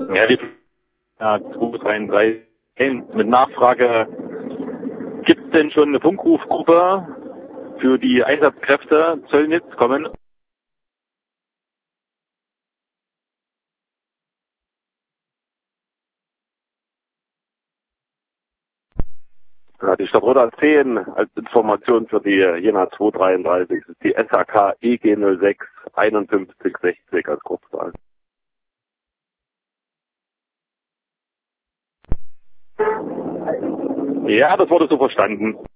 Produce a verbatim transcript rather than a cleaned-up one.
Ja, die ja, zwei drei drei mit Nachfrage, gibt es denn schon eine Funkrufgruppe für die Einsatzkräfte Zöllnitz kommen? Ja, die Stadtroda zehn als Information für die Jena zwei dreiunddreißig ist die S H K E G null sechs einundfünfzig sechzig als Kurzwahl. Ja, das wurde so verstanden.